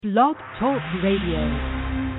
Blog Talk Radio.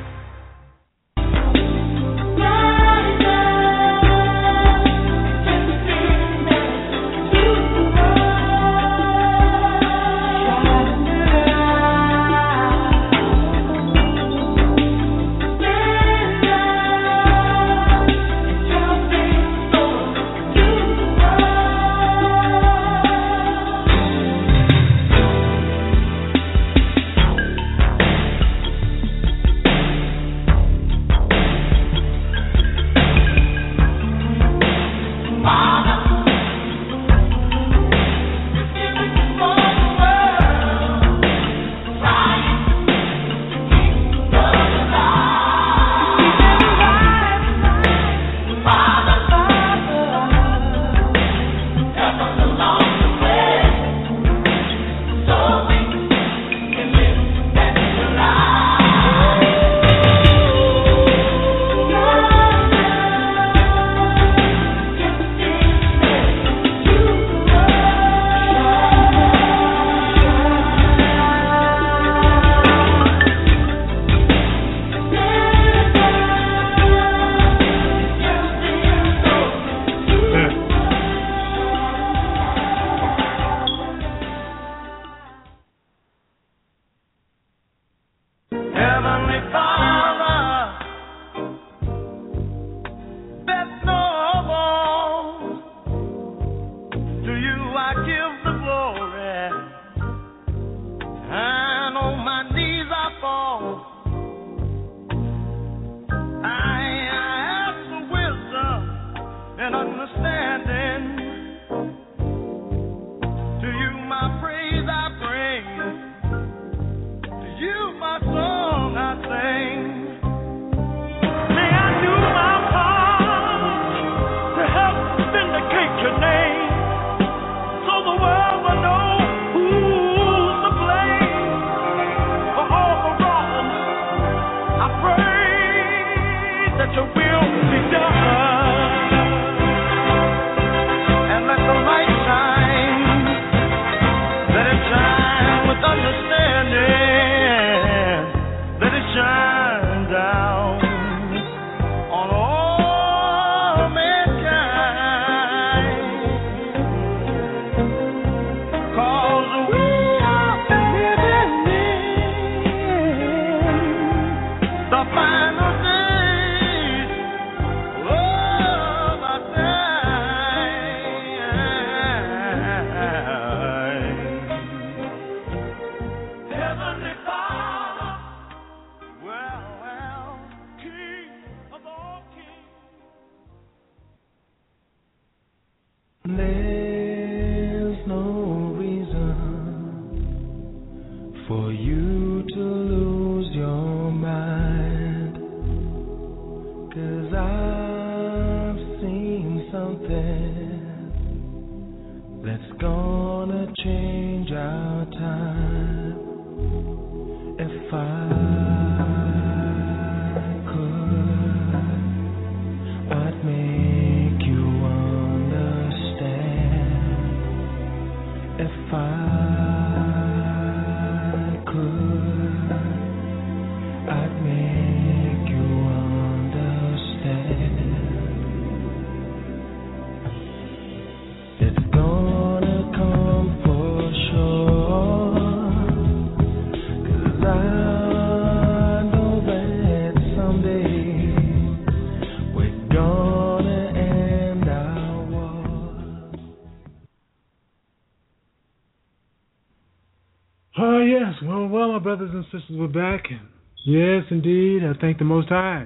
Brothers and sisters, we're back. Yes, indeed. I thank the Most High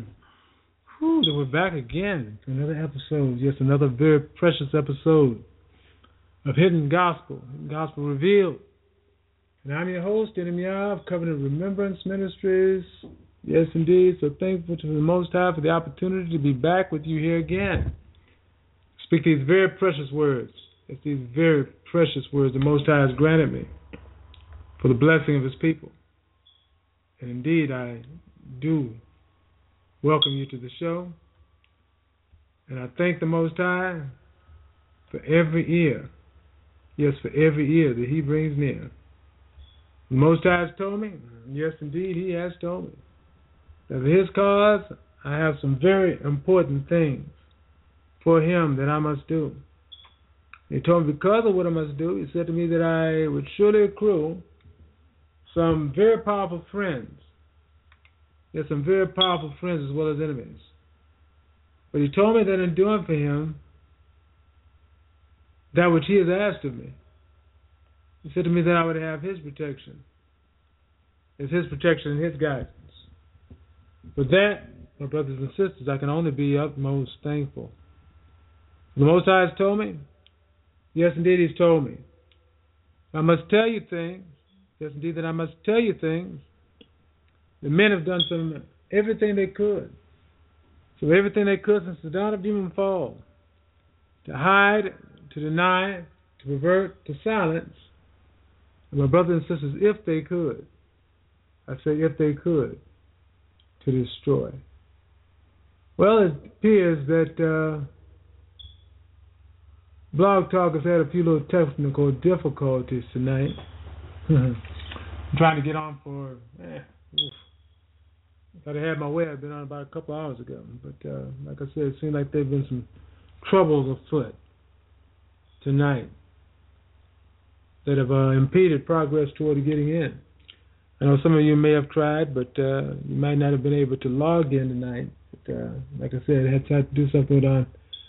that we're back again for another episode. Yes, another very precious episode of Hidden Gospel Revealed. And I'm your host, Eddie of Covenant Remembrance Ministries. Yes, indeed. So thankful to the Most High for the opportunity to be back with you here again. Speak these very precious words. It's these very precious words the Most High has granted me for the blessing of His people. And indeed, I do welcome you to the show. And I thank the Most High for every ear, yes, for every ear that He brings near. The Most High has told me, yes indeed, He has told me, that for His cause, I have some very important things for Him that I must do. He told me because of what I must do, He said to me that I would surely accrue some very powerful friends. There's some very powerful friends as well as enemies. But He told me that in doing for Him that which He has asked of me, He said to me that I would have His protection. It's His protection and His guidance. For that, my brothers and sisters, I can only be utmost thankful. The Most High has told me, yes indeed He's told me, I must tell you things, yes indeed that I must tell you things. The men have done everything they could. So everything they could since the dawn of human fall, to hide, to deny, to pervert, to silence. And my brothers and sisters, if they could, I say if they could, to destroy. Well, it appears that Blog Talk has had a few little technical difficulties tonight. I'm trying to get on for, if I'd had my way, I'd been on about a couple hours ago. But like I said, it seemed like there have been some troubles afoot tonight that have impeded progress toward getting in. I know some of you may have tried, but you might not have been able to log in tonight. But, like I said, it had to do something with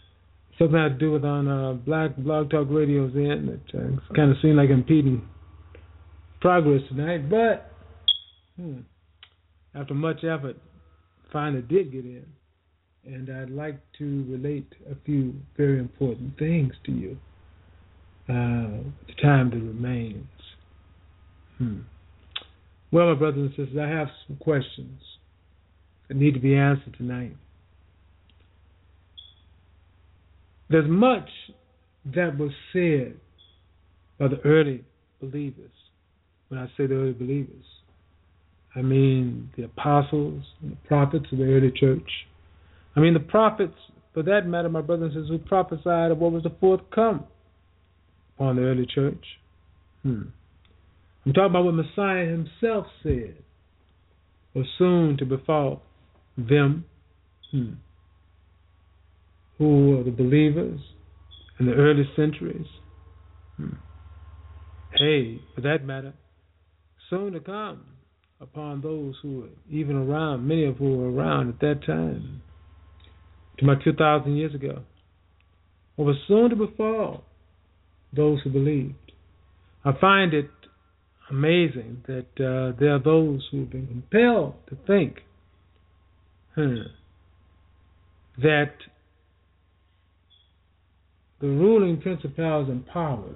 Black Blog Talk Radio's end. It kind of seemed like impeding progress tonight, but after much effort, finally did get in. And I'd like to relate a few very important things to you. The time that remains. Well, my brothers and sisters, I have some questions that need to be answered tonight. There's much that was said by the early believers. When I say the early believers, I mean the apostles and the prophets of the early church. I mean the prophets, for that matter, my brothers and sisters, who prophesied of what was to forthcome upon the early church. I'm talking about what Messiah Himself said was soon to befall them who are the believers in the early centuries. Hey, for that matter, soon to come upon those who were even around, many of who were around at that time, to my 2,000 years ago. What was soon to befall those who believed. I find it amazing that there are those who have been compelled to think that the ruling principalities and powers,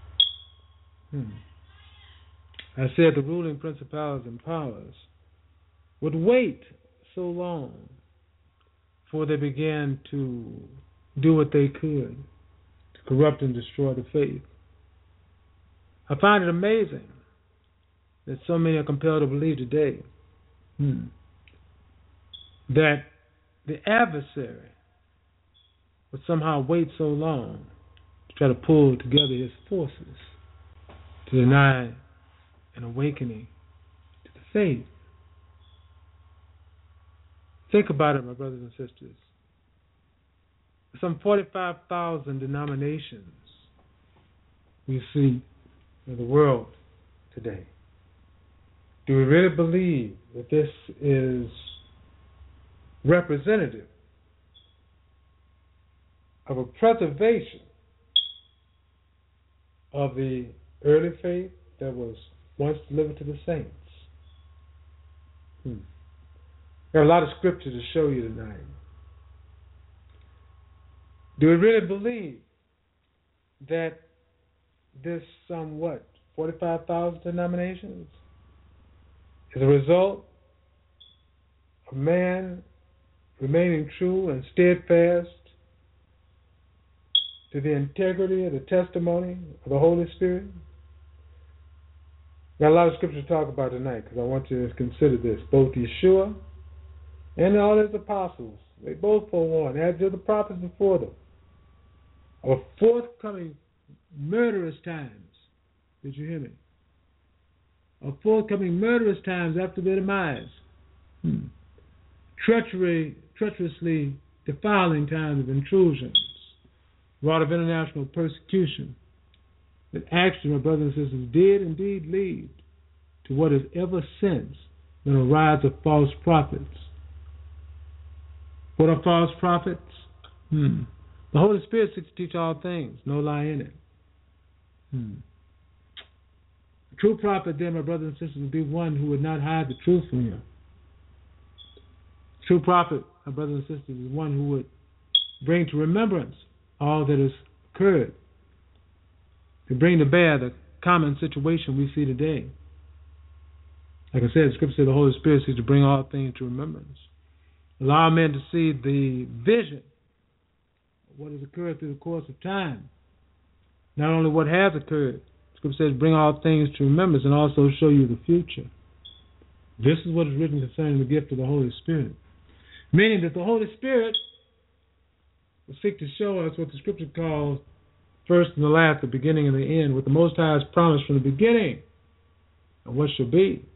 I said the ruling principalities and powers, would wait so long before they began to do what they could to corrupt and destroy the faith. I find it amazing that so many are compelled to believe today that the adversary would somehow wait so long to try to pull together his forces to deny an awakening to the faith. Think about it, my brothers and sisters. Some 45,000 denominations we see in the world today. Do we really believe that this is representative of a preservation of the early faith that was once delivered to the saints? There are a lot of scripture to show you tonight. Do we really believe that this somewhat 45,000 denominations is a result of man remaining true and steadfast to the integrity of the testimony of the Holy Spirit? Got a lot of scripture to talk about tonight because I want you to consider this. Both Yeshua and all his apostles, they both forewarned, as did the prophets before them, of forthcoming murderous times. Did you hear me? of forthcoming murderous times after their demise. Treacherously defiling times of intrusions, wrought of international persecution, that actually, my brothers and sisters, did indeed lead to what has ever since been a rise of false prophets. What are false prophets? The Holy Spirit seeks to teach all things, no lie in it. A true prophet, then, my brothers and sisters, would be one who would not hide the truth from you. True prophet, my brothers and sisters, is one who would bring to remembrance all that has occurred, to bring to bear the common situation we see today. Like I said, the Scripture says the Holy Spirit seeks to bring all things to remembrance. Allow men to see the vision of what has occurred through the course of time. Not only what has occurred, the Scripture says bring all things to remembrance and also show you the future. This is what is written concerning the gift of the Holy Spirit. Meaning that the Holy Spirit will seek to show us what the Scripture calls first and the last, the beginning and the end, what the Most High has promised from the beginning and what shall be.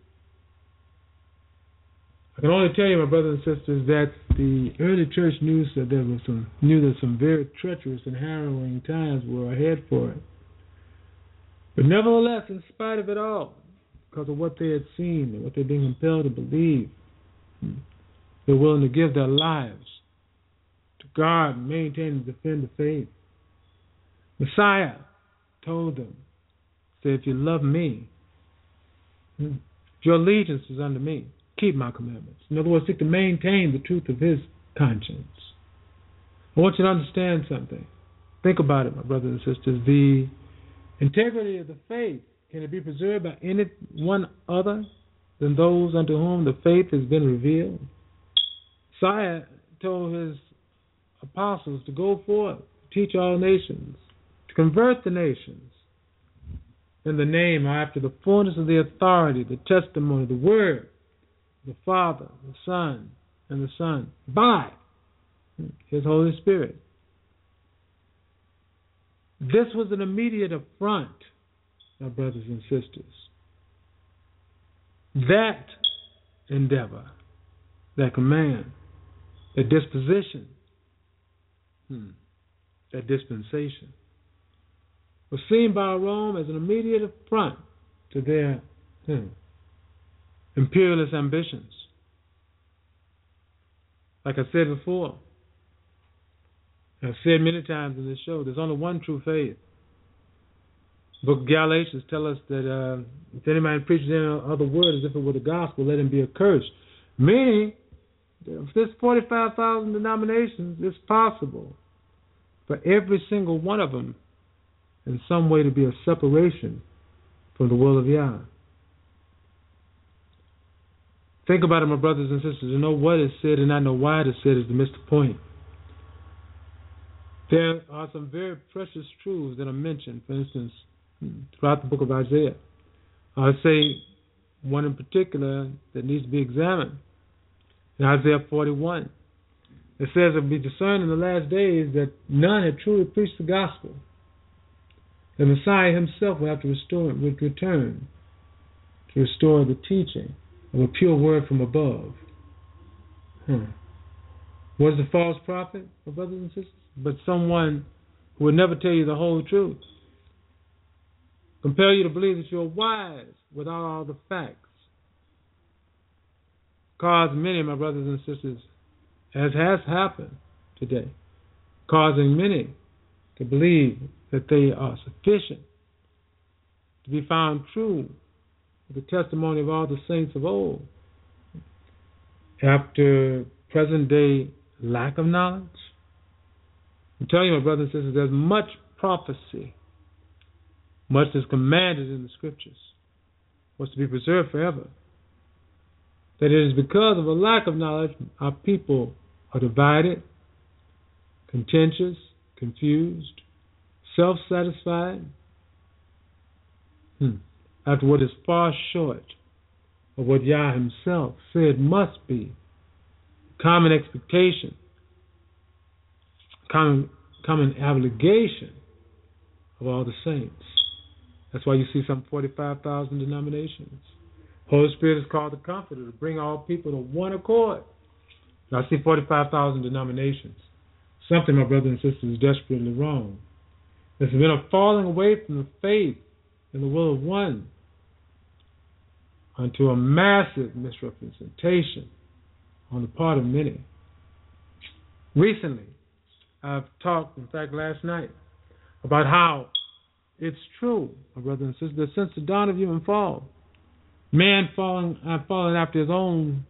I can only tell you, my brothers and sisters, that the early church knew that some very treacherous and harrowing times were ahead for it. But nevertheless, in spite of it all, because of what they had seen and what they're being compelled to believe, they're willing to give their lives to guard and maintain and defend the faith. Messiah told them, said, if you love me, if your allegiance is unto me, keep my commandments. In other words, seek to maintain the truth of his conscience. I want you to understand something. Think about it, my brothers and sisters. The integrity of the faith, can it be preserved by anyone other than those unto whom the faith has been revealed? Messiah told his apostles to go forth, teach all nations, to convert the nations in the name or after the fullness of the authority, the testimony, the word, the Father, the Son, and the Son, by his Holy Spirit. This was an immediate affront, my brothers and sisters. That endeavor, that command, that disposition, that dispensation, was seen by Rome as an immediate affront to their imperialist ambitions. Like I said before, I've said many times in this show, there's only one true faith. The book of Galatians tells us that if any man preaches any other word as if it were the gospel, let him be accursed. Meaning, if there's 45,000 denominations, it's possible for every single one of them in some way to be a separation from the will of Yah. Think about it, my brothers and sisters. To know what is said and not know why it is said is to miss the point. There are some very precious truths that are mentioned, for instance, throughout the book of Isaiah. I'll say one in particular that needs to be examined. In Isaiah 41, it says it will be discerned in the last days that none had truly preached the gospel. The Messiah himself will have to return to restore the teaching of a pure word from above. Was the false prophet, my brothers and sisters? But someone who would never tell you the whole truth. Compel you to believe that you're wise without all the facts. Cause many, my brothers and sisters, as has happened today, causing many to believe that they are sufficient to be found true with the testimony of all the saints of old. After present day lack of knowledge, I'm telling you, my brothers and sisters, there's much prophecy, much is commanded in the Scriptures, what's to be preserved forever. That it is because of a lack of knowledge, our people are divided, contentious, confused, self-satisfied, after what is far short of what Yah himself said must be common expectation, common obligation of all the saints. That's why you see some 45,000 denominations. Holy Spirit is called the Comforter to bring all people to one accord. I see 45,000 denominations. Something, my brothers and sisters, is desperately wrong. There's been a falling away from the faith in the will of one unto a massive misrepresentation on the part of many. Recently, I've talked, in fact last night, about how it's true, my brothers and sisters, that since the dawn of human fall, man falling after his own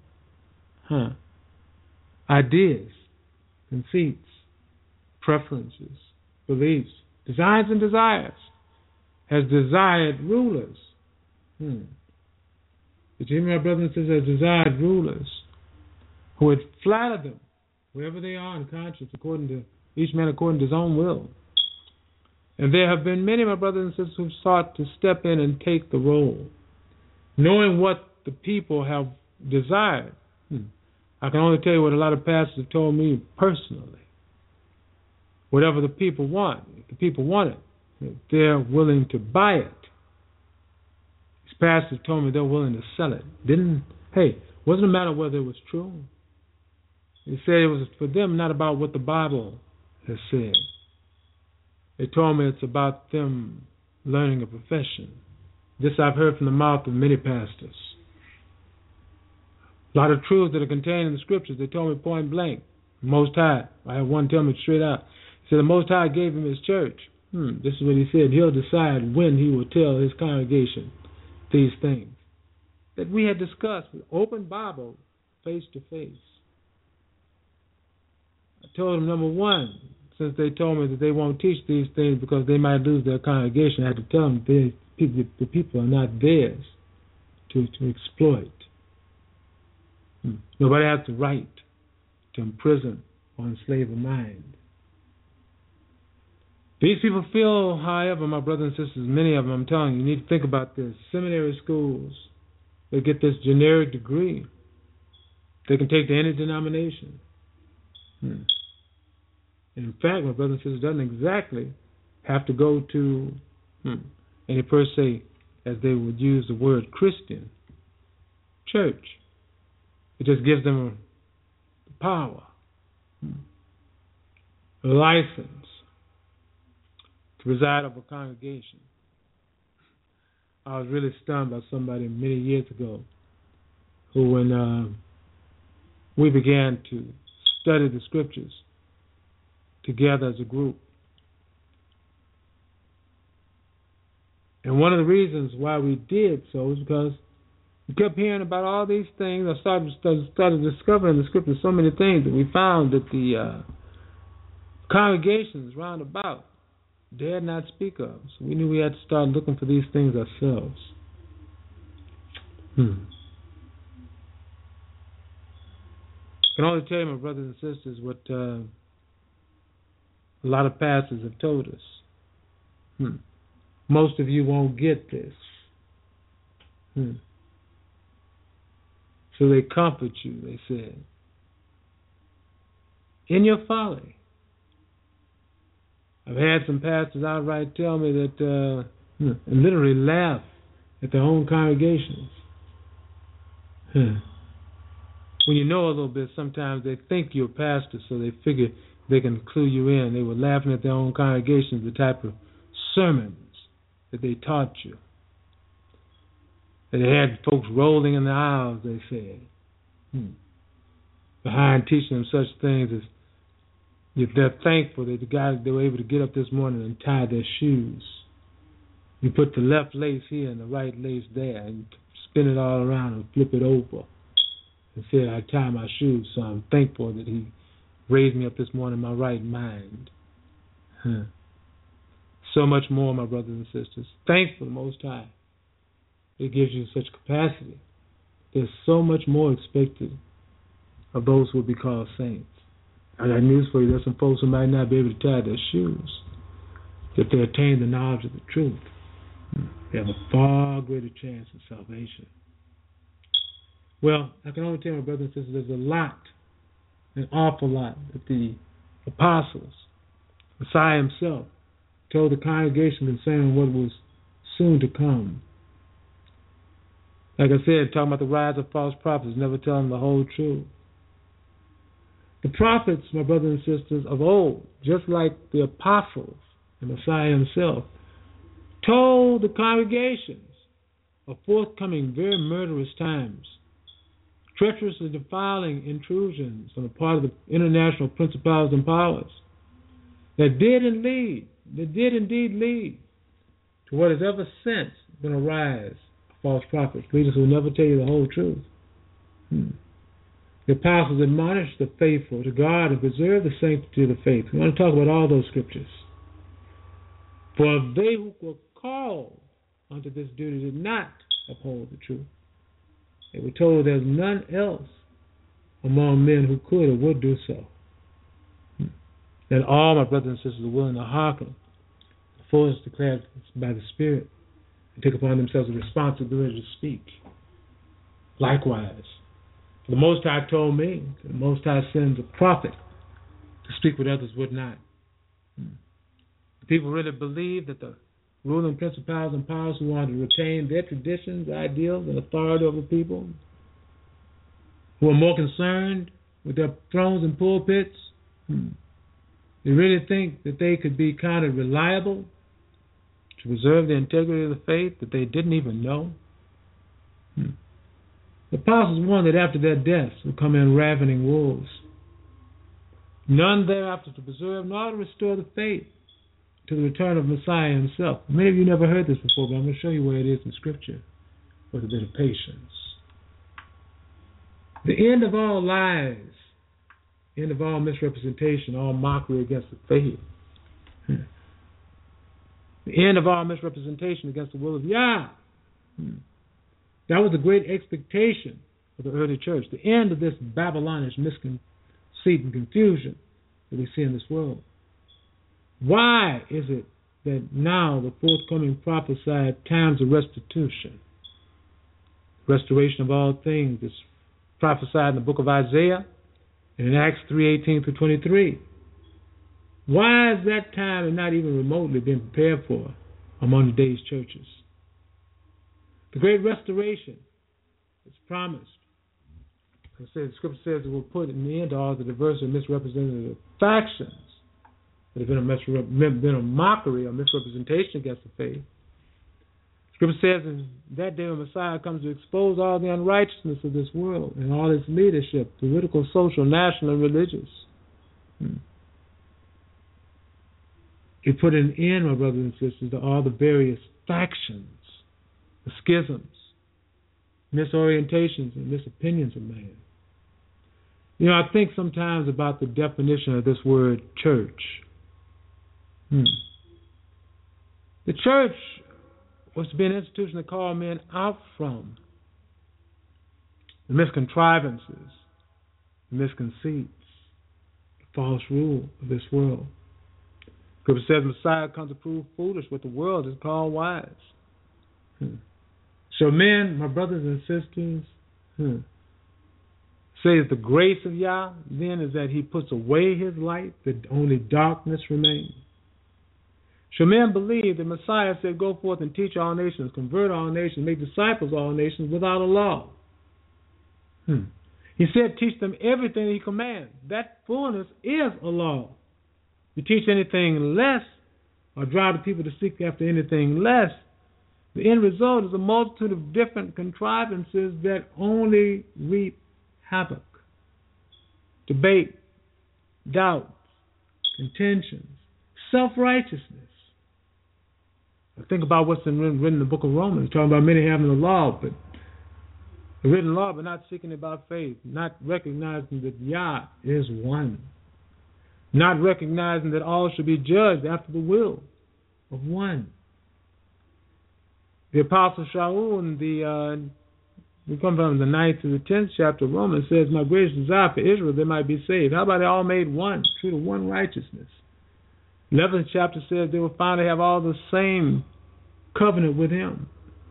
ideas, conceits, preferences, beliefs, designs and desires, has desired rulers. Did you hear me, my brothers and sisters? Has desired rulers who would flatter them wherever they are in conscience, according to each man according to his own will. And there have been many, my brothers and sisters, who've sought to step in and take the role, knowing what the people have desired. I can only tell you what a lot of pastors have told me personally. Whatever the people want, if the people want it, they're willing to buy it. These pastors told me they're willing to sell it. Wasn't a matter whether it was true. They said it was for them not about what the Bible has said. They told me it's about them learning a profession. This I've heard from the mouth of many pastors. A lot of truths that are contained in the scriptures, they told me point blank. Most High, I had one tell me straight out. He said the Most High gave him his church. This is what he said. He'll decide when he will tell his congregation these things that we had discussed with open Bible, face to face. I told him, number one, since they told me that they won't teach these things because they might lose their congregation, I had to tell them the people are not theirs to exploit. Nobody has the right to imprison or enslave a mind. These people feel, however, my brothers and sisters, many of them, I'm telling you need to think about this. Seminary schools, they get this generic degree. They can take to any denomination. In fact, my brothers and sisters, doesn't exactly have to go to any per se, as they would use the word Christian, church. It just gives them the power, a license to preside over a congregation. I was really stunned by somebody many years ago who, when we began to study the scriptures together as a group, and one of the reasons why we did so was because we kept hearing about all these things. I started discovering in the scriptures so many things that we found that the congregations round about dared not speak of. So we knew we had to start looking for these things ourselves. I can only tell you, my brothers and sisters, what a lot of pastors have told us. Most of you won't get this. So they comfort you, they said, in your folly. I've had some pastors outright tell me that, and literally laugh at their own congregations. When you know a little bit, sometimes they think you're a pastor, so they figure they can clue you in. They were laughing at their own congregations, the type of sermons that they taught you. That they had folks rolling in the aisles, they said, behind teaching them such things as they're thankful that they were able to get up this morning and tie their shoes. You put the left lace here and the right lace there and spin it all around and flip it over and say, I tie my shoes, so I'm thankful that he raised me up this morning in my right mind. So much more, my brothers and sisters. Thankful the Most High. It gives you such capacity. There's so much more expected of those who will be called saints. I got news for you. There's some folks who might not be able to tie their shoes if they attain the knowledge of the truth. They have a far greater chance of salvation. Well, I can only tell you, my brothers and sisters, there's a lot, an awful lot, that the apostles, Messiah himself, told the congregation concerning what was soon to come. Like I said, talking about the rise of false prophets, never telling the whole truth. The prophets, my brothers and sisters, of old, just like the apostles, the Messiah himself, told the congregations of forthcoming very murderous times, treacherous and defiling intrusions on the part of the international principalities and powers that did indeed lead to what has ever since been a rise of false prophets, leaders who will never tell you the whole truth. The apostles admonished the faithful to guard and preserve the sanctity of the faith. We want to talk about all those scriptures. For they who were called unto this duty did not uphold the truth. They were told there's none else among men who could or would do so. That all my brothers and sisters are willing to hearken the fullness declared by the Spirit and take upon themselves the responsibility to speak. Likewise, the Most High told me, the Most High sends a prophet to speak what others would not. The people really believe that the ruling principalities and powers who want to retain their traditions, ideals, and authority over people, who are more concerned with their thrones and pulpits, they really think that they could be counted reliable to preserve the integrity of the faith that they didn't even know. The apostles warned that after their deaths would come in ravening wolves, none thereafter to preserve nor to restore the faith to the return of Messiah himself. Many of you never heard this before, but I'm going to show you where it is in Scripture with a bit of patience. The end of all lies, end of all misrepresentation, all mockery against the faith. The end of all misrepresentation against the will of Yah. That was a great expectation of the early church. The end of this Babylonish misconceit and confusion that we see in this world. Why is it that now the forthcoming prophesied times of restitution, restoration of all things, is prophesied in the book of Isaiah and in Acts 3:18 through 23? Why is that time not even remotely being prepared for among today's churches? The great restoration is promised. As I said, the Scripture says it will put an end to all the diverse and misrepresentative factions that have been a mockery or misrepresentation against the faith. Scripture says in that day when Messiah comes to expose all the unrighteousness of this world and all its leadership, political, social, national, and religious. He put an end, my brothers and sisters, to all the various factions, the schisms, misorientations, and misopinions of man. You know, I think sometimes about the definition of this word church. The church was to be an institution to call men out from the miscontrivances, the misconceits, the false rule of this world. Scripture says Messiah comes to prove foolish what the world is called wise. So men, my brothers and sisters, say that the grace of Yah then is that he puts away his light, that only darkness remains. Shall men believe that Messiah said, go forth and teach all nations, convert all nations, make disciples of all nations without a law? He said, teach them everything he commands. That fullness is a law. You teach anything less or drive the people to seek after anything less, the end result is a multitude of different contrivances that only reap havoc, debate, doubts, contentions, self-righteousness. Think about what's written in the book of Romans, talking about many having the law, but the written law, but not seeking it by faith, not recognizing that Yah is one, not recognizing that all should be judged after the will of one. The Apostle Shaul in we come from the 9th to the 10th chapter of Romans says, my greatest desire for Israel, they might be saved. How about they all made one, true to one righteousness? 11th chapter says they will finally have all the same covenant with him.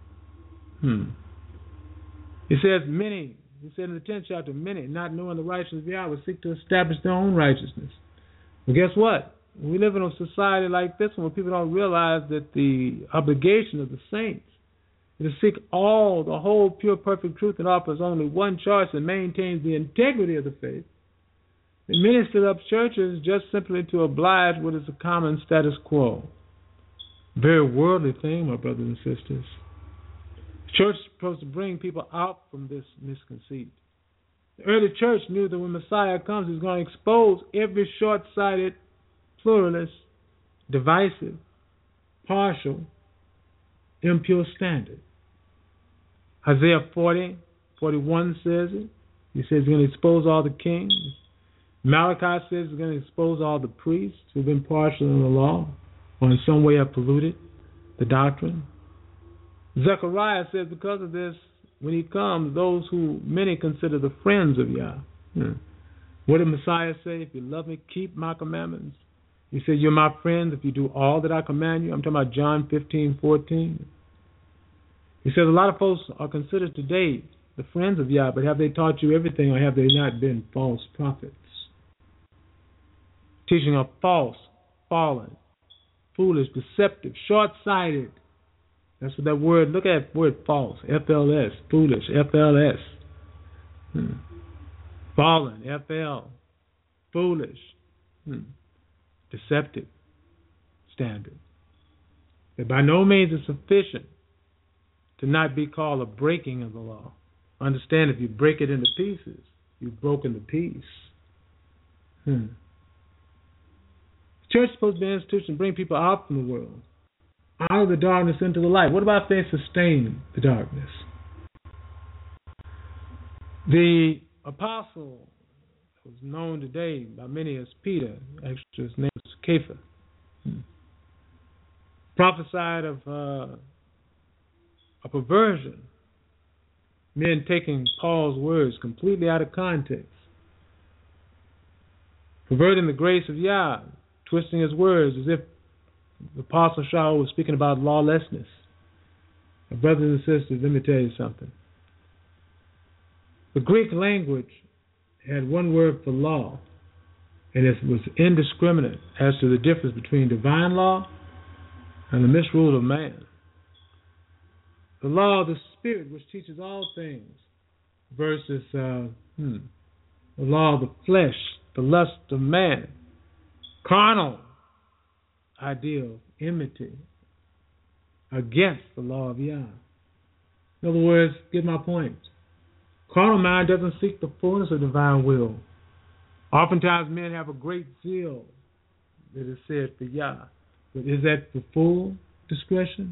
He says many, he said in the 10th chapter, many, not knowing the righteousness of Yah, would seek to establish their own righteousness. Well, guess what? we live in a society like this one where people don't realize that the obligation of the saints is to seek all, the whole, pure, perfect truth and offers only one choice and maintains the integrity of the faith. And many set up churches just simply to oblige what is a common status quo. Very worldly thing, my brothers and sisters. The church is supposed to bring people out from this misconceit. The early church knew that when Messiah comes, he's going to expose every short-sighted, pluralist, divisive, partial, impure standard. Isaiah 40:41 says it. He says he's going to expose all the kings. Malachi says he's going to expose all the priests who've been partial in the law or in some way have polluted the doctrine. Zechariah says because of this, when he comes, those who many consider the friends of Yah. What did Messiah say? If you love me, keep my commandments. He said, you're my friend if you do all that I command you. I'm talking about John 15:14. He says a lot of folks are considered today the friends of Yah, but have they taught you everything or have they not been false prophets? Teaching are false, fallen, foolish, deceptive, short-sighted. That's what that word, look at that word false, FLS, foolish, FLS. Fallen, FL, foolish, deceptive, standard. That by no means is sufficient to not be called a breaking of the law. Understand, if you break it into pieces, you've broken the peace. The church is supposed to be an institution to bring people out from the world, out of the darkness into the light. What about if they sustain the darkness? The apostle was known today by many as Peter. Actually, his name was Kepha. Prophesied of a perversion. Men taking Paul's words completely out of context. Perverting the grace of Yah. Twisting his words as if the Apostle Shaul was speaking about lawlessness. My brothers and sisters, let me tell you something. The Greek language had one word for law, and it was indiscriminate as to the difference between divine law and the misrule of man. The law of the Spirit, which teaches all things, versus the law of the flesh, the lust of man, carnal ideal, enmity against the law of Yah. In other words, get my point. Carnal mind doesn't seek the fullness of divine will. Oftentimes men have a great zeal, that is said, for Yah. But is that for full discretion?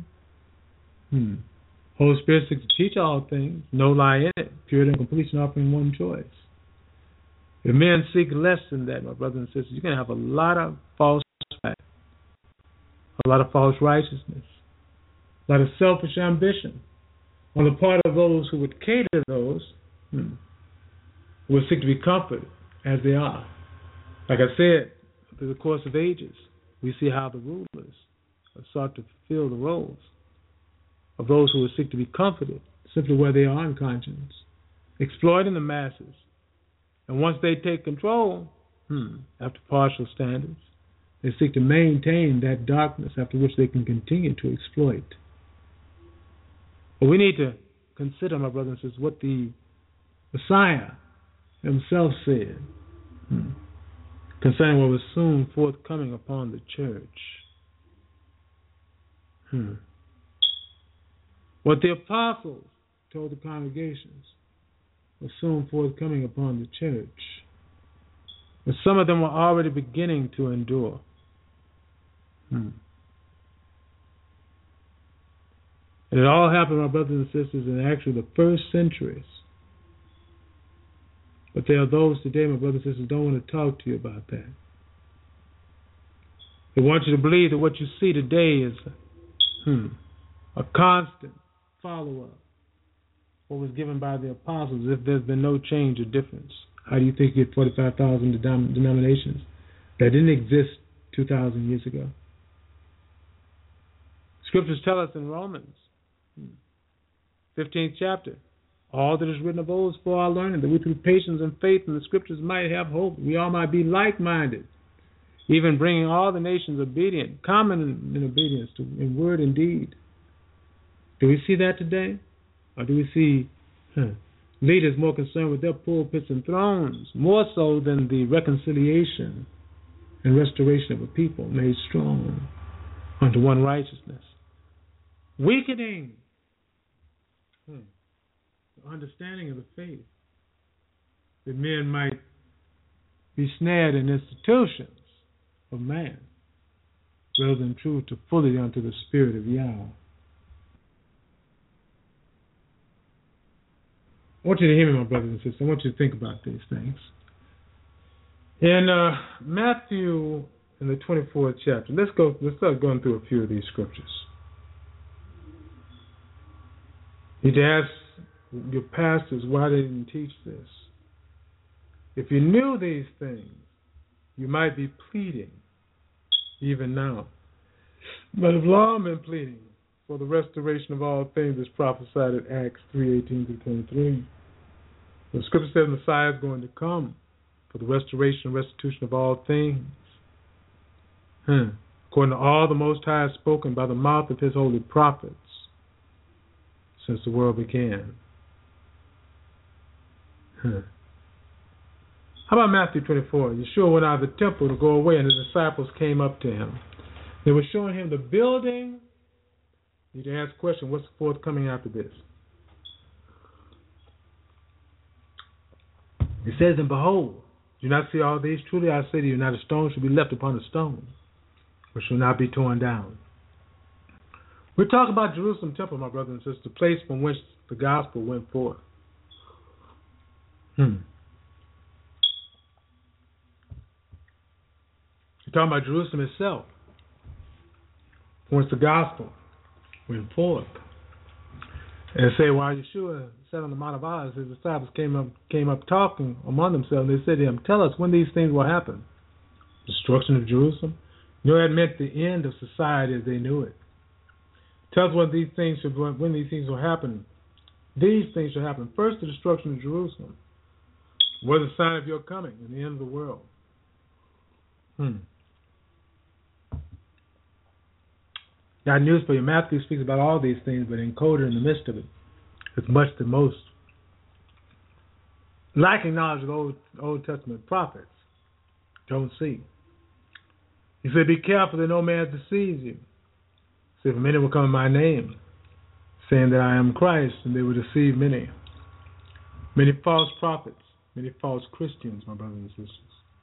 Holy Spirit seeks to teach all things, no lie in it, purity and completion offering one choice. If men seek less than that, my brothers and sisters, you're going to have a lot of false pride, a lot of false righteousness, a lot of selfish ambition on the part of those who would cater to those who would seek to be comforted as they are. Like I said, through the course of ages, we see how the rulers have sought to fulfill the roles of those who would seek to be comforted simply where they are in conscience, exploiting the masses. And once they take control, after partial standards, they seek to maintain that darkness after which they can continue to exploit. But we need to consider, my brothers and sisters, what the Messiah himself said concerning what was soon forthcoming upon the church. What the apostles told the congregations was soon forthcoming upon the church. But some of them were already beginning to endure. And it all happened, my brothers and sisters, in actually the first centuries. But there are those today, my brothers and sisters, don't want to talk to you about that. They want you to believe that what you see today is a constant follow-up. What was given by the apostles, if there's been no change or difference. How do you think you get 45,000 denominations that didn't exist 2,000 years ago? Scriptures tell us in Romans, 15th chapter, all that is written of old is for our learning, that we through patience and faith in the Scriptures might have hope. We all might be like-minded. even bringing all the nations obedient, common in obedience in word and deed. Do we see that today? Or do we see leaders more concerned with their pulpits and thrones, more so than the reconciliation and restoration of a people made strong unto one righteousness? Weakening the understanding of the faith, that men might be snared in institutions of man, rather than true to fully unto the Spirit of Yah. I want you to hear me, my brothers and sisters. I want you to think about these things. In Matthew, in the 24th chapter, let's start going through a few of these scriptures. You need to ask your pastors why they didn't teach this. If you knew these things, you might be pleading even now, but have long been pleading for the restoration of all things as prophesied in Acts 3:18-23. The scripture says Messiah is going to come for the restoration and restitution of all things. According to all the Most High has spoken by the mouth of his holy prophets since the world began. How about Matthew 24? Yeshua went out of the temple to go away, and his disciples came up to him. They were showing him the building. You need to ask the question, what's forthcoming after this? It says, and behold, do you not see all these? Truly I say to you, not a stone shall be left upon a stone, which shall not be torn down. We're talking about Jerusalem temple, my brothers and sisters, the place from which the gospel went forth. You're talking about Jerusalem itself, from which the gospel went forth. And say, while Yeshua sat on the Mount of Olives, his disciples came up talking among themselves, and they said to him, tell us when these things will happen. Destruction of Jerusalem? You know, that meant the end of society as they knew it. Tell us when these things will happen. These things shall happen. First, the destruction of Jerusalem. What is the sign of your coming and the end of the world? Got news for you. Matthew speaks about all these things, but encoded in the midst of it is much the most lacking knowledge of the Old Testament prophets don't see. He said, be careful that no man deceives you. He said, for many will come in my name, saying that I am Christ, and they will deceive many. Many false prophets, many false Christians, my brothers and sisters.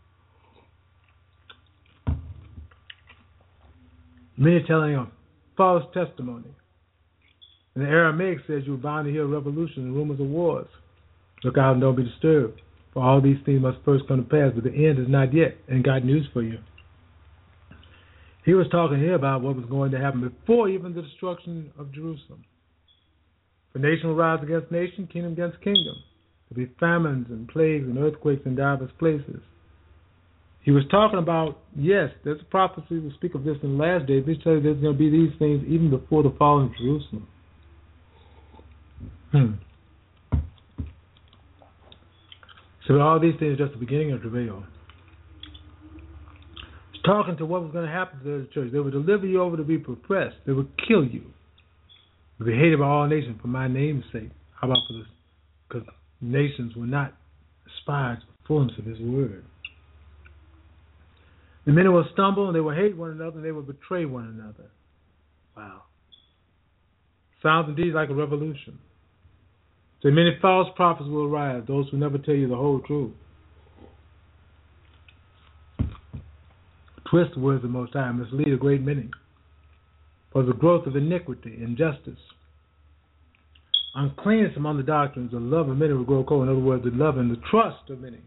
Many telling a false testimony. And the Aramaic says you're bound to hear revolution and rumors of wars. Look out and don't be disturbed, for all these things must first come to pass, but the end is not yet, and got news for you. He was talking here about what was going to happen before even the destruction of Jerusalem. For nation will rise against nation, kingdom against kingdom. There will be famines and plagues and earthquakes in diverse places. He was talking about, yes, there's a prophecy will speak of this in the last days. They tell you there's going to be these things even before the fall of Jerusalem. So all these things are just the beginning of travail. He's talking to what was going to happen to the church. They would deliver you over to be oppressed. They would kill you. You'll be hated by all nations for my name's sake. How about for this? Because nations will not aspire to the fullness of his word. The men will stumble and they will hate one another and they will betray one another. Wow. Sounds indeed like a revolution. So many false prophets will arise, those who never tell you the whole truth. Twist the words of the Most High and mislead a great many. For the growth of iniquity, injustice, uncleanness among the doctrines, the love of many will grow cold. In other words, the love and the trust of many,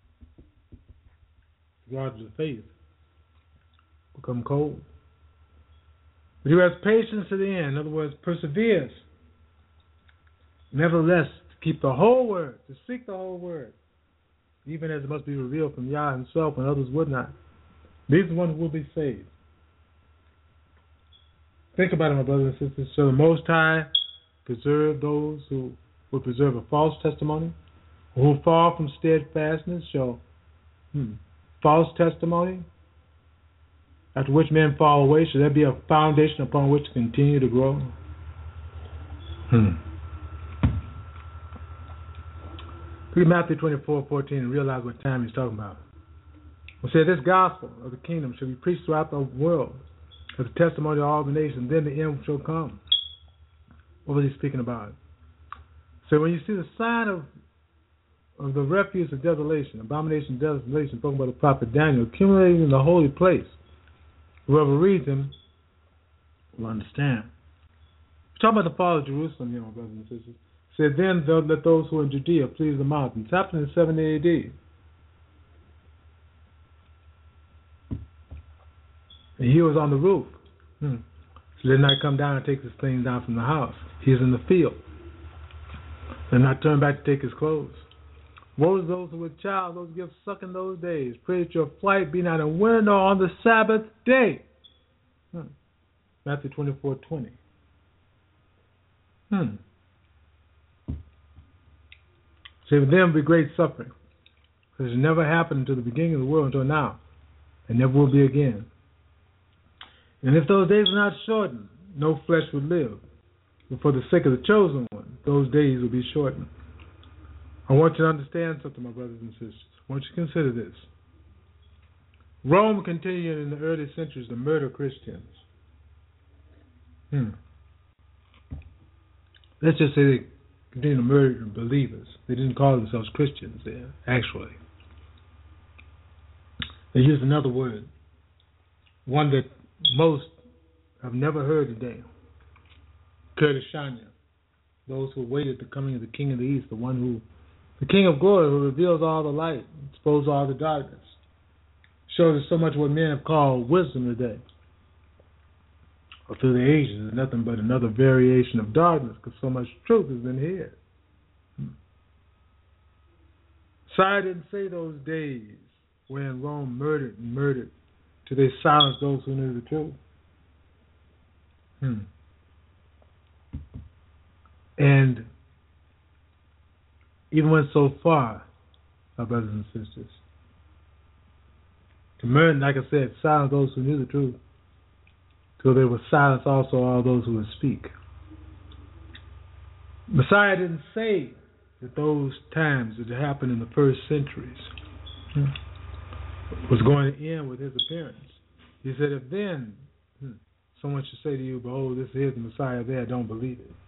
regardless of faith, become cold. But who has patience to the end, in other words, perseveres, nevertheless, to keep the whole word, to seek the whole word, even as it must be revealed from Yah himself when others would not. These are the ones who will be saved. Think about it, my brothers and sisters. Shall the Most High preserve those who will preserve a false testimony, or who fall from steadfastness? Shall false testimony after which men fall away, should there be a foundation upon which to continue to grow? Read Matthew 24:14 and realize what time he's talking about. It said, this gospel of the kingdom shall be preached throughout the world as a testimony to all the nations, then the end shall come. What was he speaking about? So when you see the sign of the refuse of desolation, abomination of desolation, spoken by the prophet Daniel, accumulating in the holy place, whoever reads him will understand. We're talking about the fall of Jerusalem here, my brothers and sisters. It said, then let those who are in Judea flee to the mountains. It happened in 70 AD. And he was on the roof. So they did not come down and take his things down from the house. He is in the field. Did not turn back to take his clothes. Woe to those who were child, those give suck in those days. Pray that your flight be not in winter nor on the Sabbath day. Matthew 24:20. Say, with them be great suffering. Because it never happened until the beginning of the world until now. And never will be again. And if those days were not shortened, no flesh would live. But for the sake of the chosen one, those days will be shortened. I want you to understand something, my brothers and sisters. I want you to consider this. Rome continued in the early centuries to murder Christians. Let's just say they continued to murder believers. They didn't call themselves Christians there, actually. They used another word, one that most have never heard today. Kurtishania. Those who awaited the coming of the King of the East, the King of Glory, who reveals all the light, exposes all the darkness. Shows us so much what men have called wisdom today. Or through the ages is nothing but another variation of darkness, because so much truth has been hid. Messiah didn't say those days when Rome murdered till they silenced those who knew the truth. And even went so far, my brothers and sisters, to murder, like I said, silence those who knew the truth, till they would silence also all those who would speak. Messiah didn't say that those times that happened in the first centuries was going to end with his appearance. He said, if then someone should say to you, behold, this is the Messiah there, don't believe it.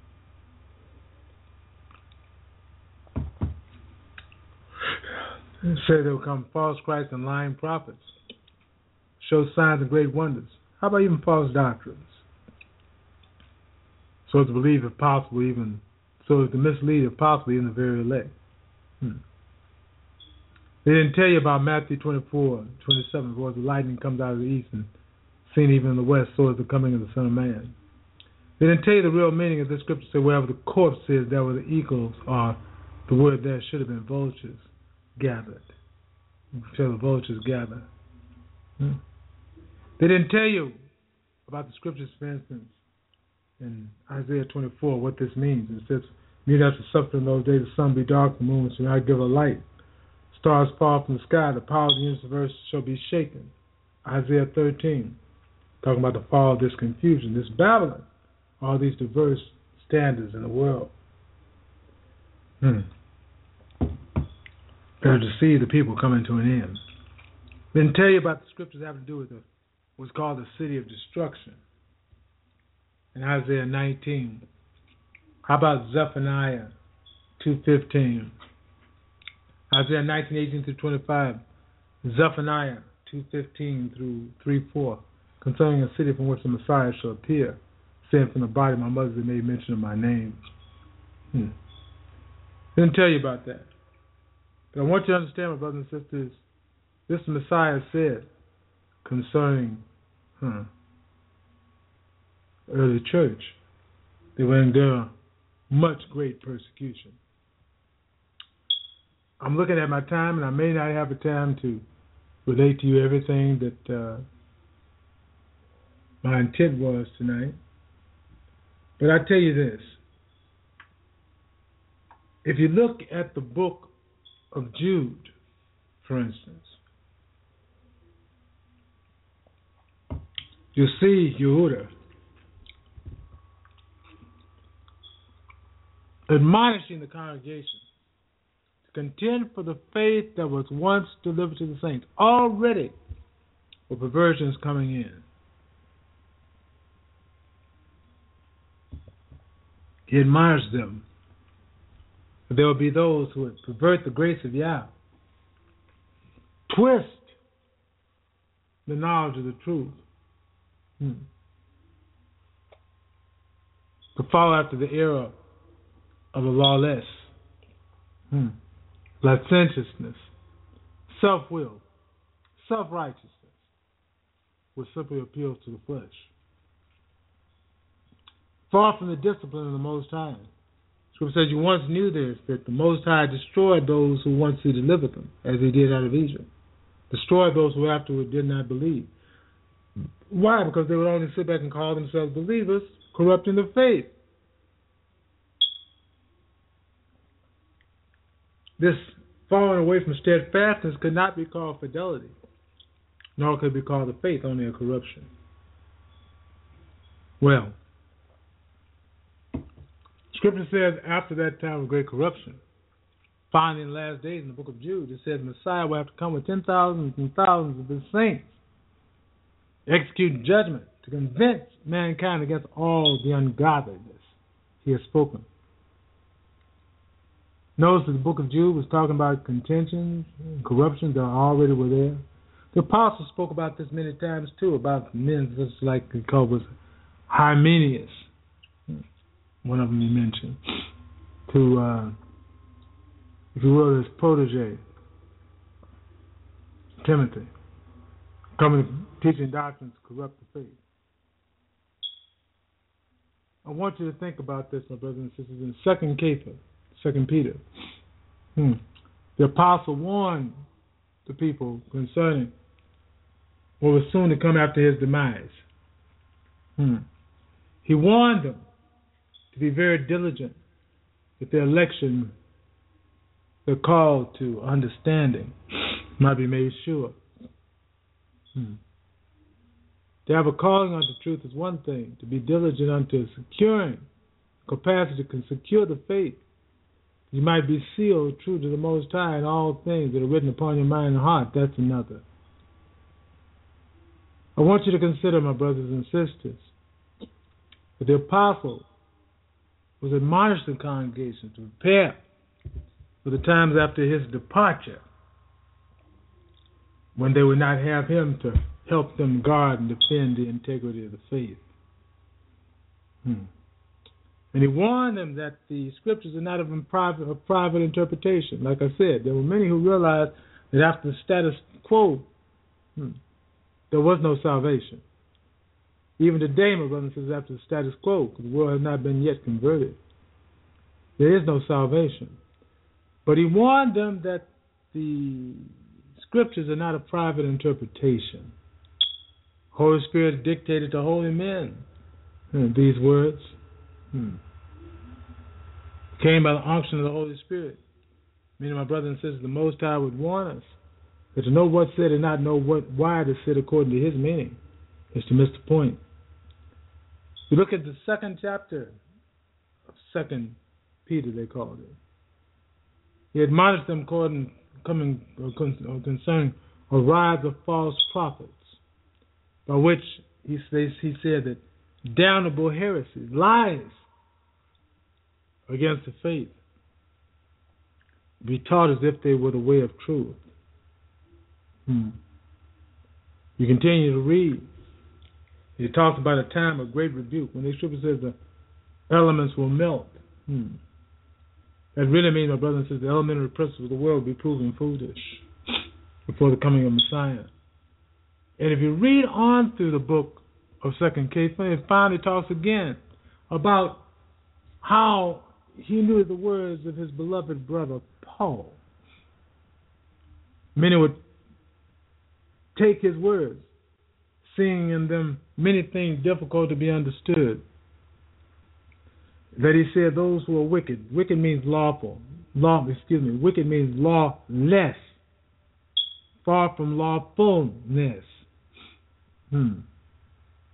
He said there will come false Christs and lying prophets, show signs and great wonders. How about even false doctrines? So as to believe, if possible, even so as to mislead, if possible, even the very elect. They didn't tell you about Matthew 24:27, where the lightning comes out of the east and seen even in the west, so is the coming of the Son of Man. They didn't tell you the real meaning of this scripture. Say, wherever the corpse is, there were the eagles, or the word there should have been vultures gathered. Until the vultures gather. They didn't tell you about the scriptures, for instance, in Isaiah 24, what this means. It says, "Neither after suffer in those days the sun be dark, the moon shall not give a light. Stars fall from the sky, the power of the universe shall be shaken." Isaiah 13, talking about the fall of this confusion, this Babylon, all these diverse standards in the world. They're to see the people coming to an end. Then tell you about the scriptures having to do with what's called the city of destruction. In Isaiah 19. How about Zephaniah 2:15? Isaiah 19:18 through 25. Zephaniah 2:15 through 3:4. Concerning a city from which the Messiah shall appear, saying, from the body of my mother they made mention of my name. Didn't tell you about that. But I want you to understand, my brothers and sisters, this Messiah said concerning early church, they will endure much great persecution. I'm looking at my time, and I may not have the time to relate to you everything that my intent was tonight. But I tell you this. If you look at the book of Jude, for instance, You see Yehuda admonishing the congregation to contend for the faith that was once delivered to the saints. Already were perversions coming in. He admonished them that there will be those who would pervert the grace of Yah, twist the knowledge of the truth, to follow after the error of the lawless, licentiousness, self-will, self-righteousness, which simply appeals to the flesh. Far from the discipline of the Most High. Scripture says you once knew this, that the Most High destroyed those who once He delivered them, as He did out of Egypt. Destroyed those who afterward did not believe. Why? Because they would only sit back and call themselves believers, corrupting the faith. This falling away from steadfastness could not be called fidelity, nor could it be called the faith, only a corruption. Well, Scripture says after that time of great corruption, finally in the last days in the book of Jude, it says Messiah will have to come with 10,000s and thousands of His saints, execute judgment to convince mankind against all the ungodliness He has spoken. Notice that the book of Jude was talking about contentions and corruptions that already were there. The apostles spoke about this many times too, about men such like he called was Hymenaeus, one of them he mentioned, to, if you will, his protege, Timothy, coming teaching doctrines to corrupt the faith. I want you to think about this, my brothers and sisters, in 2 Peter. The apostle warned the people concerning what was soon to come after his demise. He warned them to be very diligent with their election, their call to understanding might be made sure. To have a calling unto truth is one thing. To be diligent unto securing capacity to secure the faith, you might be sealed true to the Most High in all things that are written upon your mind and heart. That's another. I want you to consider, my brothers and sisters, that the apostle was admonishing the congregation to prepare for the times after his departure, when they would not have him to help them guard and defend the integrity of the faith. And he warned them that the scriptures are not of private interpretation. Like I said, there were many who realized that after the status quo, there was no salvation. Even today, my brothers and sisters, after the status quo, because the world has not been yet converted, there is no salvation. But he warned them that the scriptures are not a private interpretation. Holy Spirit dictated to holy men these words. Came by the unction of the Holy Spirit. Meaning, my brothers and sisters, the Most High would warn us that to know what's said and not know why it is said according to His meaning is to miss the point. You look at the second chapter of 2 Peter, they called it. He admonished them concerning a rise of false prophets, by which he said that damnable heresies, lies against the faith, be taught as if they were the way of truth. You continue to read. He talks about a time of great rebuke. When the scripture says the elements will melt, that really means, my brothers and sisters, the elementary principles of the world will be proven foolish before the coming of Messiah. And if you read on through the book of 2 Peter, it finally talks again about how he knew the words of his beloved brother Paul. Many would take his words, seeing in them many things difficult to be understood. That he said those who are wicked. Wicked means lawful. Wicked means lawless. Far from lawfulness.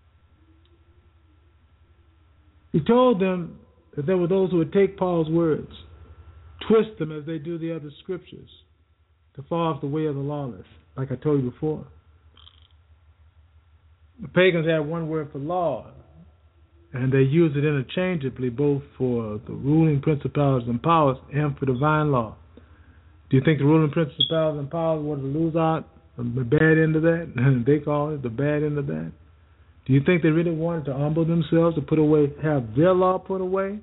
He told them that there were those who would take Paul's words, twist them as they do the other scriptures, to fall off the way of the lawless, like I told you before. The pagans had one word for law, and they used it interchangeably both for the ruling principalities and powers and for divine law. Do you think the ruling principalities and powers were to lose out on the bad end of that? They call it the bad end of that. Do you think they really wanted to humble themselves, to put away, have their law put away?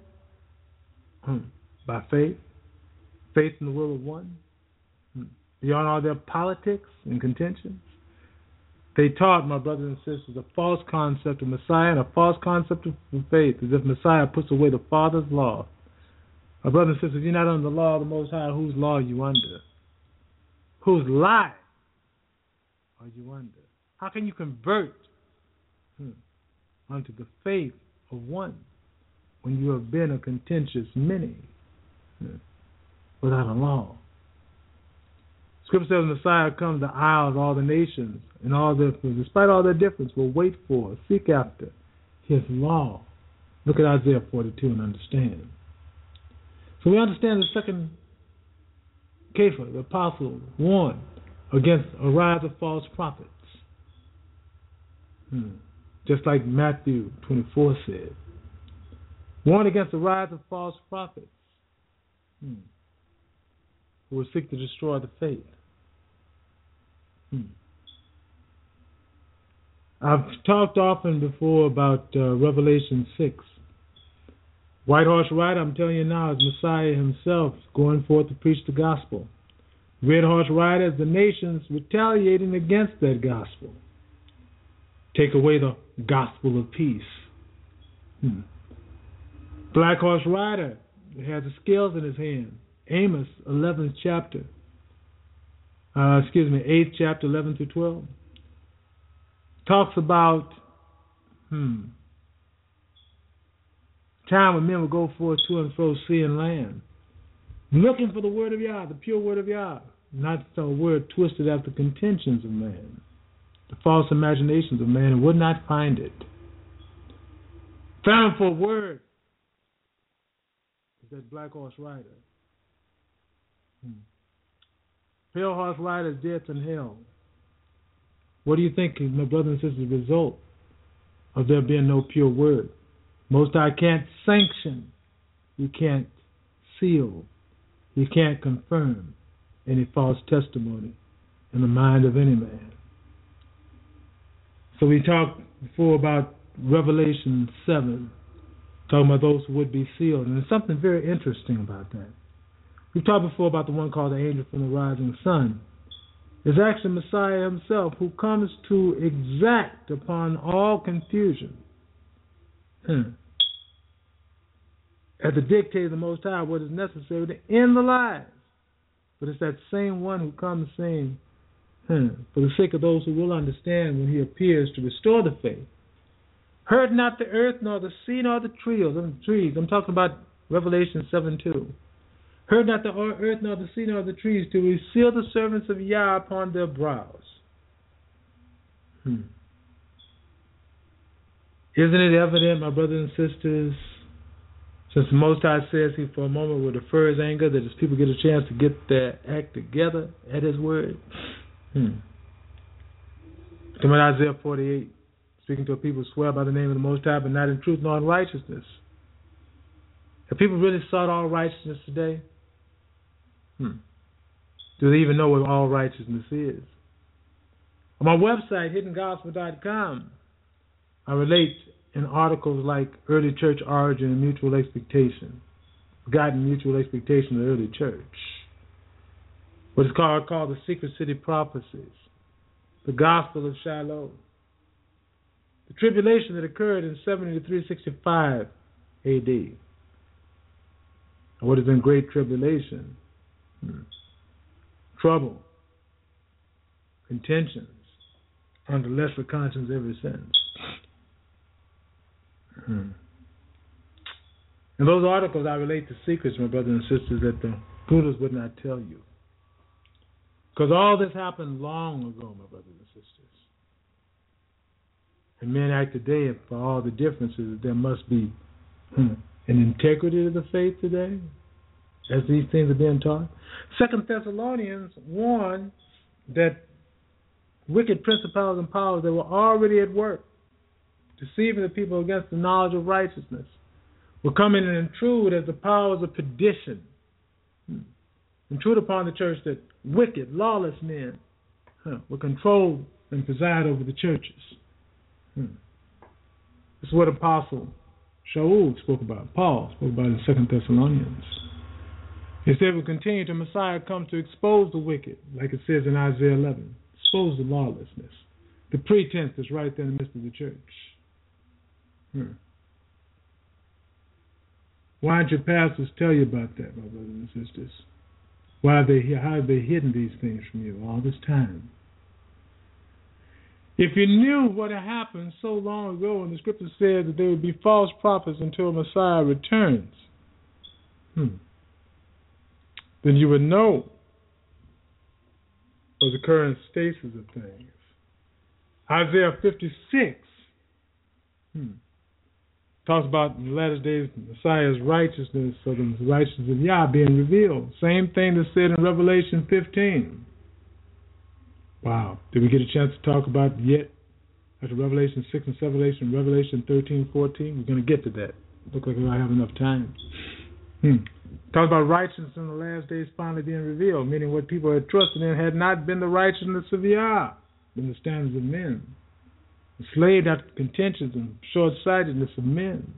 By faith? Faith in the will of one? Beyond all their politics and contentions? They taught, my brothers and sisters, a false concept of Messiah and a false concept of faith, as if Messiah puts away the Father's law. My brothers and sisters, you're not under the law of the Most High. Whose law are you under? Whose lie are you under? How can you convert unto the faith of one when you have been a contentious many without a law? Scripture says Messiah comes, the eye of all the nations, and all the, despite all their difference, will wait for, seek after his law. Look at Isaiah 42 and understand. So we understand the second Kepha, the apostle, warned against a rise of false prophets. Just like Matthew 24 said. Warned against the rise of false prophets who will seek to destroy the faith. I've talked often before about Revelation 6. White horse rider, I'm telling you now, is Messiah himself going forth to preach the gospel. Red horse rider is the nations retaliating against that gospel. Take away the gospel of peace. Black horse rider has the scales in his hand. Amos 11th chapter. 8th chapter 11 through 12. Talks about time when men will go forth to and fro, sea and land, looking for the word of Yah, the pure word of Yah, not a word twisted after contentions of man, the false imaginations of man, and would not find it. Found for a word is that black horse rider. Pale horse rider is death and hell. What do you think, my brothers and sisters, the result of there being no pure word? Most High can't sanction, He can't seal, He can't confirm any false testimony in the mind of any man. So we talked before about Revelation 7, talking about those who would be sealed. And there's something very interesting about that. We've talked before about the one called the angel from the rising sun. It's actually Messiah himself who comes to exact upon all confusion, at the dictate of the Most High, what is necessary to end the lies. But it's that same one who comes saying, for the sake of those who will understand when he appears to restore the faith, hurt not the earth, nor the sea, nor the trees. I'm talking about Revelation 7:2. Hurt not the earth, nor the sea, nor the trees, till we seal the servants of Yah upon their brows. Isn't it evident, my brothers and sisters, since the Most High says he for a moment will defer his anger, that his people get a chance to get their act together at his word? Come in Isaiah 48, speaking to a people who swear by the name of the Most High, but not in truth nor in righteousness. Have people really sought all righteousness today? Do they even know what all righteousness is? On my website, hiddengospel.com, I relate in articles like Early Church Origin and Mutual Expectation, Forgotten Mutual Expectation of the Early Church, what is called the Secret City Prophecies, the Gospel of Shiloh, the tribulation that occurred in 70 to 365 A.D., what has been great tribulation, trouble, contentions, under lesser conscience ever since. In those articles, I relate the secrets, my brothers and sisters, that the Buddhas would not tell you. Because all this happened long ago, my brothers and sisters. And men act today for all the differences that there must be and integrity of the faith today, as these things are being taught. 2 Thessalonians warned that wicked principalities and powers that were already at work, deceiving the people against the knowledge of righteousness, will come in and intrude as the powers of perdition. Intrude upon the church that wicked, lawless men will control and preside over the churches. This is what Apostle Shaul spoke about, Paul spoke about in 2 Thessalonians. He said, "We continue till Messiah comes to expose the wicked," like it says in Isaiah 11. Expose the lawlessness, the pretense that's right there in the midst of the church. Why didn't your pastors tell you about that, my brothers and sisters? How have they hidden these things from you all this time? If you knew what had happened so long ago, and the scripture said that there would be false prophets until Messiah returns, then you would know of the current status of things. Isaiah 56 talks about in the latter days Messiah's righteousness, or the righteousness of Yah being revealed. Same thing that's said in Revelation 15. Wow. Did we get a chance to talk about yet after Revelation 6 and 7, Revelation 13, 14? We're going to get to that. Look like we don't have enough time. Talk about righteousness in the last days finally being revealed, meaning what people had trusted in had not been the righteousness of Yah, been the standards of men. Enslaved after contentions and short-sightedness of men.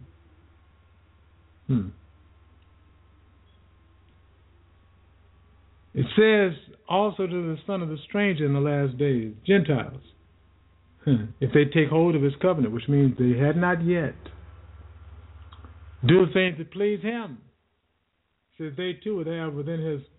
It says also to the son of the stranger in the last days, Gentiles, if they take hold of his covenant, which means they had not yet, do things that please him. It says they too would have within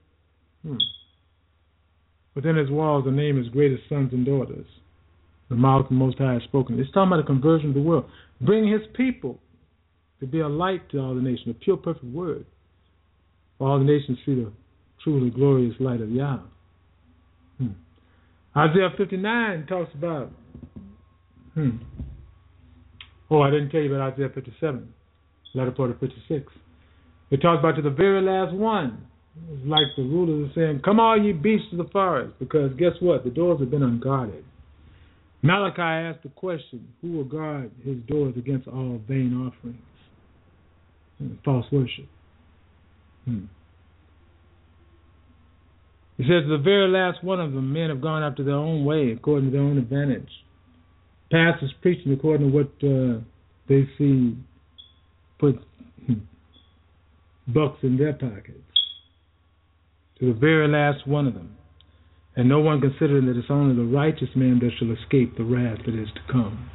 his walls the name as great as sons and daughters. The mouth of the Most High has spoken. It's talking about the conversion of the world. Bring his people to be a light to all the nations, a pure, perfect word. For all the nations see the truly glorious light of Yah. Isaiah 59 talks about, I didn't tell you about Isaiah 57, latter part of 56. It talks about to the very last one. It's like the rulers are saying, "Come all ye beasts of the forest," because guess what? The doors have been unguarded. Malachi asked the question, who will guard his doors against all vain offerings and false worship? He says, the very last one of them, men have gone after their own way, according to their own advantage. Pastors preaching according to what they see put bucks in their pockets. To the very last one of them. And no one considering that it's only the righteous man that shall escape the wrath that is to come.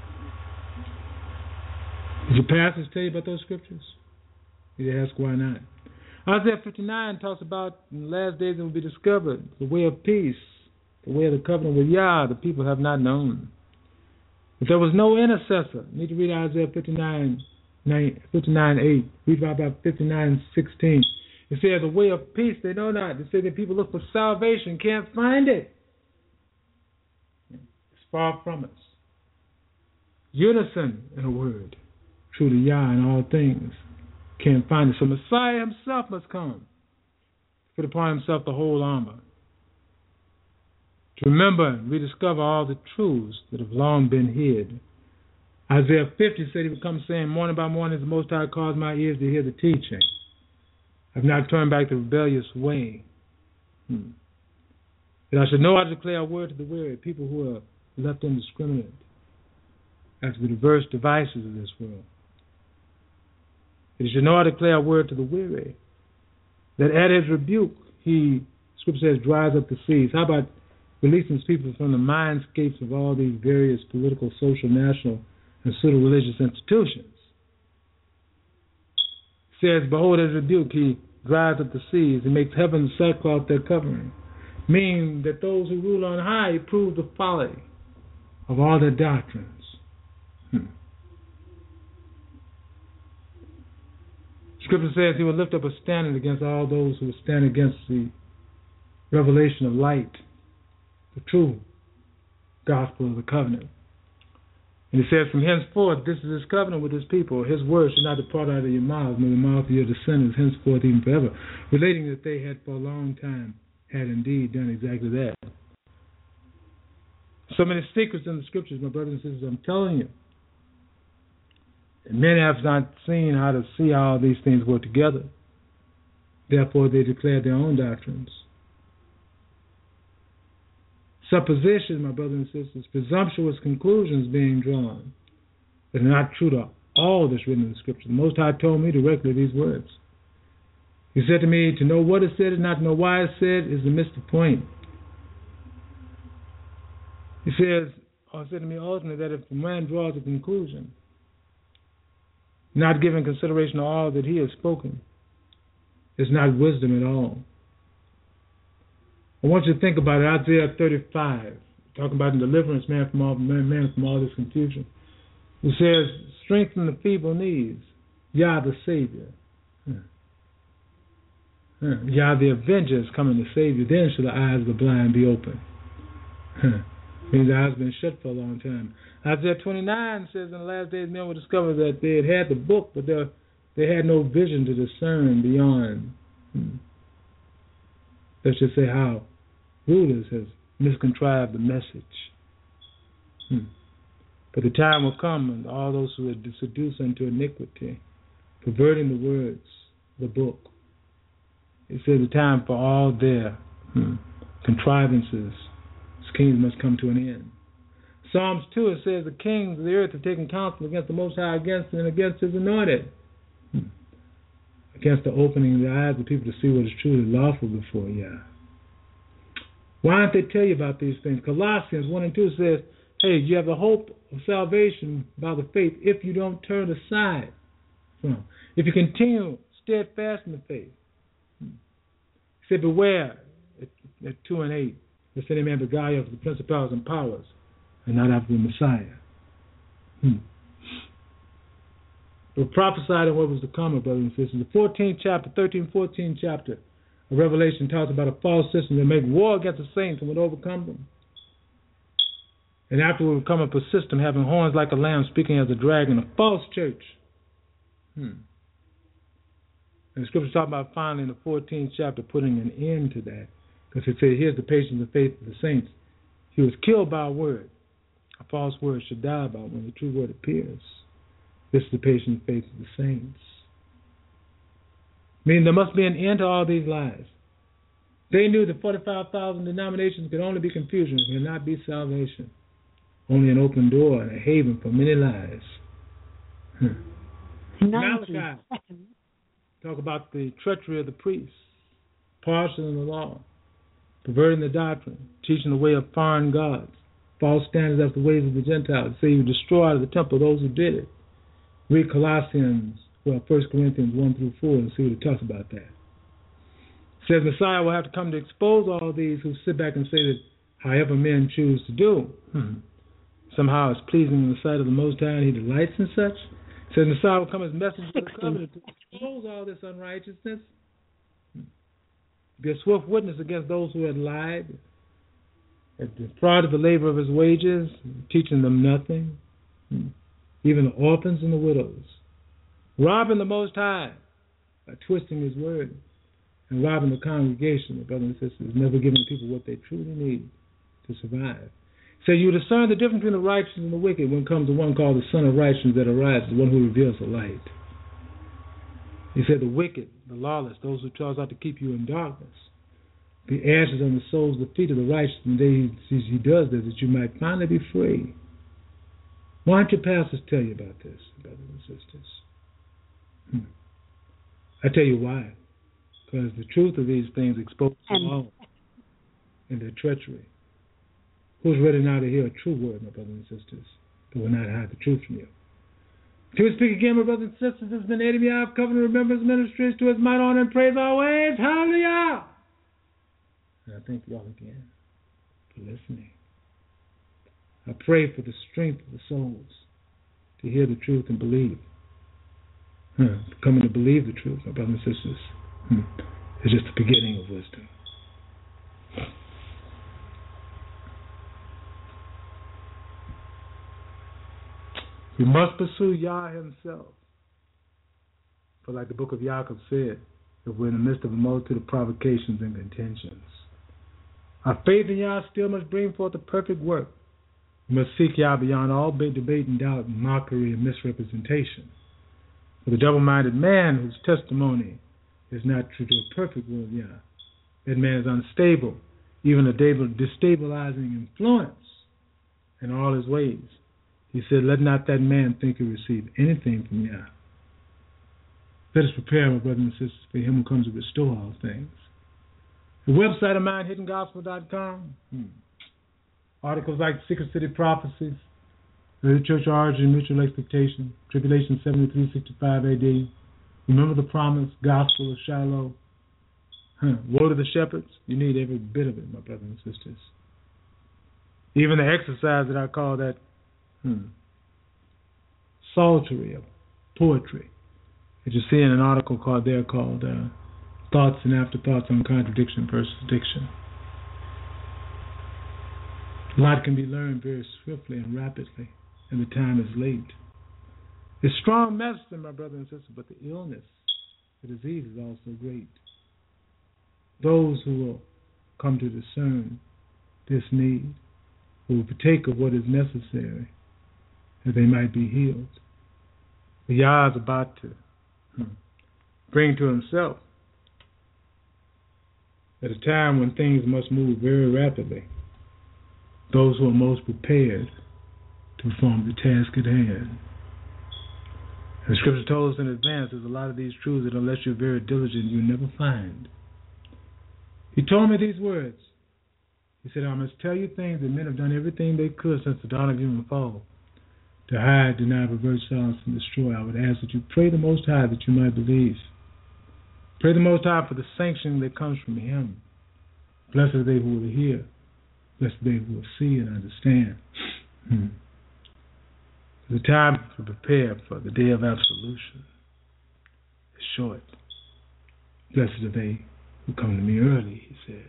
Did your pastors tell you about those scriptures? You ask why not. Isaiah 59 talks about in the last days it will be discovered the way of peace, the way of the covenant with Yah, the people have not known. If there was no intercessor, you need to read Isaiah 59:8. Read about 59:16. It says the way of peace they know not. It says that people look for salvation, can't find it. It's far from us. Unison, in a word, true to Yah in all things, can't find it. So Messiah himself must come, put upon himself the whole armor, to remember and rediscover all the truths that have long been hid. Isaiah 50 said he would come saying, morning by morning the Most High caused my ears to hear the teaching. I've not turned back the rebellious way. That I should know how to declare a word to the weary, people who are left indiscriminate after the diverse devices of this world. That he should know how to declare a word to the weary. That at his rebuke, he, Scripture says, dries up the seas. How about releasing his people from the mindscapes of all these various political, social, national, and pseudo-religious institutions? Says, behold, at his rebuke, he dries up the seas and makes heaven sackcloth their covering, meaning that those who rule on high prove the folly of all their doctrines. Scripture says he will lift up a standard against all those who stand against the revelation of light, the true gospel of the covenant. And he says, from henceforth, this is his covenant with his people. His word should not depart out of your mouths, nor the mouth of your descendants, henceforth even forever. Relating that they had for a long time had indeed done exactly that. So many secrets in the scriptures, my brothers and sisters, I'm telling you. And many have not seen how to see how these things work together. Therefore, they declare their own doctrines. Suppositions, my brothers and sisters, presumptuous conclusions being drawn that are not true to all that's written in the scripture. The Most High told me directly these words. He said to me, to know what is said and not to know why it's said is to miss the point. He said to me ultimately that if a man draws a conclusion, not giving consideration to all that he has spoken, it's not wisdom at all. I want you to think about it. Isaiah 35, talking about the deliverance man from all this confusion. It says, strengthen the feeble knees, Yah the Savior. Yah the Avenger is coming to save you. Then shall the eyes of the blind be open. Means the eyes have been shut for a long time. Isaiah 29 says, in the last days men will discover that they had the book, but they had no vision to discern beyond. Let's just say how rulers have miscontrived the message. But the time will come when all those who are seduced unto iniquity, perverting the words, the book, it says the time for all their contrivances, schemes must come to an end. Psalms 2, it says the kings of the earth have taken counsel against the Most High, against him and against his anointed. Against the opening of the eyes of people to see what is truly lawful before Yah. Why don't they tell you about these things? Colossians 1 and 2 says, hey, you have the hope of salvation by the faith if you don't turn aside from. If you continue steadfast in the faith. He said, beware, at 2 and 8, lest any man beguile you of the principalities and powers, and not after the Messiah. But prophesied on what was to come, brothers and sisters. The 14th chapter, 14th chapter of Revelation talks about a false system that make war against the saints and would overcome them. And afterward would come up a system having horns like a lamb, speaking as a dragon, a false church. And the scriptures talk about finally in the 14th chapter putting an end to that. Because it says, here's the patience and faith of the saints. He was killed by a word. A false word should die by when the true word appears. This is the patience and faith of the saints. Meaning there must be an end to all these lies. They knew that 45,000 denominations could only be confusion, it could not be salvation. Only an open door and a haven for many lies. Malachi talk about the treachery of the priests, partial in the law, perverting the doctrine, teaching the way of foreign gods, false standards after the ways of the Gentiles. Say you destroy out of the temple those who did it. Read Colossians, 1 Corinthians 1 through 4 and see what it talks about that. It says Messiah will have to come to expose all these who sit back and say that however men choose to do, somehow it's pleasing in the sight of the Most High and he delights in such. It says Messiah will come as messenger of the covenant to expose all this unrighteousness, be a swift witness against those who had lied, had defrauded the labor of his wages, teaching them nothing, even the orphans and the widows, robbing the Most High by twisting his word, and robbing the congregation, the brothers and sisters, never giving people what they truly need to survive. So you discern the difference between the righteous and the wicked when comes the one called the Son of Righteousness that arises, the one who reveals the light. He said the wicked, the lawless, those who tries out to keep you in darkness, the ashes on the soles of the feet of the righteous, and he does this that you might finally be free. Why don't your pastors tell you about this, brothers and sisters? I tell you why. Because the truth of these things exposes them all in their treachery. Who's ready now to hear a true word, my brothers and sisters, that will not hide the truth from you? To speak again, my brothers and sisters, this has been Eddie of Covenant Remembrance Ministries, to his might, honor, and praise always. Hallelujah! And I thank you all again for listening. I pray for the strength of the souls to hear the truth and believe. Coming to believe the truth, my brothers and sisters, is just the beginning of wisdom. We must pursue Yah himself. For like the book of Yaakov said, if we're in the midst of a multitude of provocations and contentions, our faith in Yah still must bring forth a perfect work. We must seek Yah beyond all debate and doubt and mockery and misrepresentation. For the double-minded man whose testimony is not true to a perfect will of Yah, that man is unstable, even a destabilizing influence in all his ways. He said, let not that man think he receive anything from Yah. Let us prepare, my brothers and sisters, for him who comes to restore all things. The website of mine, hiddengospel.com. Articles like Secret City Prophecies, the Church of Origin, Mutual Expectation, Tribulation 7365 AD, Remember the Promise, Gospel of Shiloh, Woe to the Shepherds. You need every bit of it, my brothers and sisters. Even the exercise that I call that psaltery of poetry, that you see in an article called Thoughts and Afterthoughts on Contradiction versus Diction. A lot can be learned very swiftly and rapidly, and the time is late. It's strong medicine, my brothers and sisters, but the illness, the disease is also great. Those who will come to discern this need, who will partake of what is necessary, that they might be healed. The Yah is about to bring to himself at a time when things must move very rapidly, those who are most prepared to perform the task at hand. And the scripture told us in advance there's a lot of these truths that unless you're very diligent, you'll never find. He told me these words. He said, I must tell you things that men have done everything they could since the dawn of human fall to hide, deny, pervert, silence, and destroy. I would ask that you pray the Most High that you might believe. Pray the Most High for the sanction that comes from him. Blessed are they who will hear. Blessed are they who will see and understand. The time to prepare for the day of absolution is short. Blessed are they who come to me early, he said.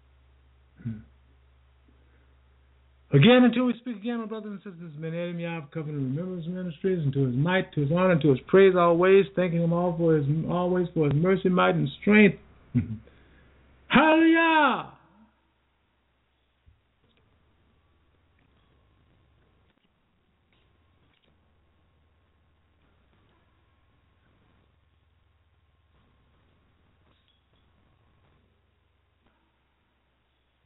Again, until we speak again, my brothers and sisters, this has been Adam Yah of Covenant Remembrance Ministries, and to his might, to his honor, and to his praise always, thanking him always for his mercy, might, and strength. Hallelujah!